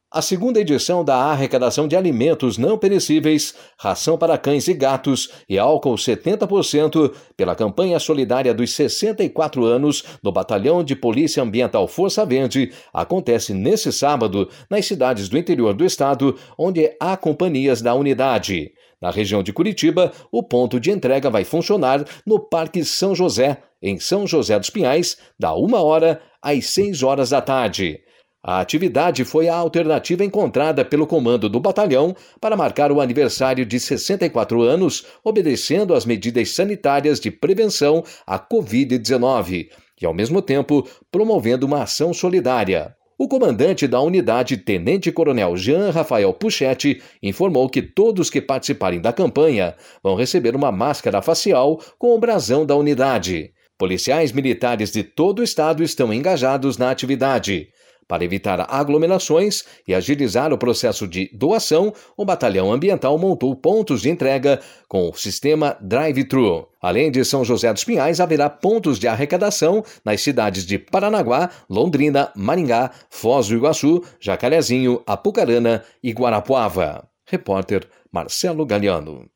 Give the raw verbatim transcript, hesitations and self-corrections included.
A segunda edição da arrecadação de alimentos não perecíveis, ração para cães e gatos e álcool setenta por cento pela campanha solidária dos sessenta e quatro anos do Batalhão de Polícia Ambiental Força Verde acontece nesse sábado nas cidades do interior do estado, onde há companhias da unidade. Na região de Curitiba, o ponto de entrega vai funcionar no Parque São José, em São José dos Pinhais, da uma hora às seis horas da tarde. A atividade foi a alternativa encontrada pelo comando do batalhão para marcar o aniversário de sessenta e quatro anos, obedecendo às medidas sanitárias de prevenção à covid dezenove e, ao mesmo tempo, promovendo uma ação solidária. O comandante da unidade, tenente-coronel Jean Rafael Puchetti, informou que todos que participarem da campanha vão receber uma máscara facial com o brasão da unidade. Policiais militares de todo o estado estão engajados na atividade. Para evitar aglomerações e agilizar o processo de doação, o Batalhão Ambiental montou pontos de entrega com o sistema drive-thru. Além de São José dos Pinhais, haverá pontos de arrecadação nas cidades de Paranaguá, Londrina, Maringá, Foz do Iguaçu, Jacarezinho, Apucarana e Guarapuava. Repórter Marcelo Galiano.